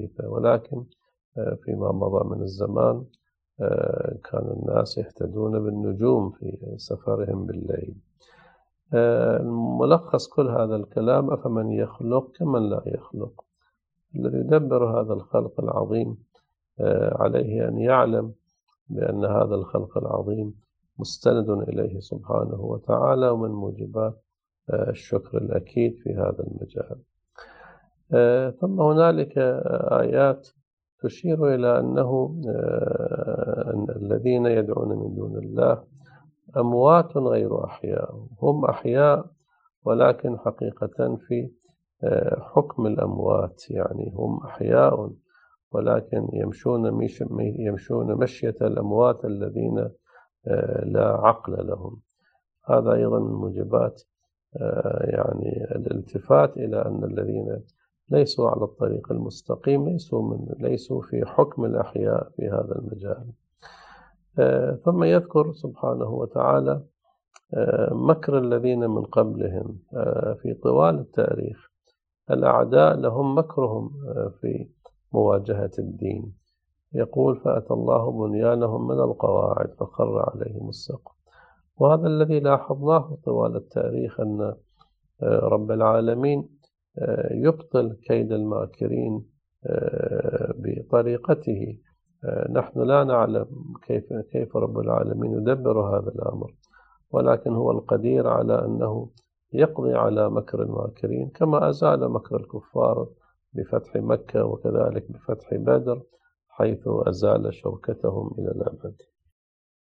حديثة، ولكن فيما مضى من الزمان كان الناس يهتدون بالنجوم في سفرهم بالليل. ملخص كل هذا الكلام: أفمن يخلق كمن لا يخلق. الذي يدبر هذا الخلق العظيم عليه أن يعلم بأن هذا الخلق العظيم مستند إليه سبحانه وتعالى، ومن موجبات الشكر الأكيد في هذا المجال. ثم هنالك آيات تشير إلى أنه الذين يدعون من دون الله أموات غير أحياء. هم أحياء ولكن حقيقة في حكم الأموات، يعني هم أحياء ولكن يمشون مشية الأموات الذين لا عقل لهم. هذا أيضا من موجبات يعني الالتفات إلى أن الذين ليسوا على الطريق المستقيم ليسوا في حكم الأحياء في هذا المجال. ثم يذكر سبحانه وتعالى مكر الذين من قبلهم في طوال التاريخ. الأعداء لهم مكرهم في مواجهة الدين. يقول: فأتى الله بنيانهم من القواعد فخر عليهم السقف. وهذا الذي لاحظناه طوال التاريخ، أن رب العالمين يبطل كيد الماكرين بطريقته. نحن لا نعلم كيف رب العالمين يدبر هذا الأمر، ولكن هو القدير على أنه يقضي على مكر الماكرين، كما أزال مكر الكفار بفتح مكة، وكذلك بفتح بدر، حيث أزال شوكتهم إلى الأبد.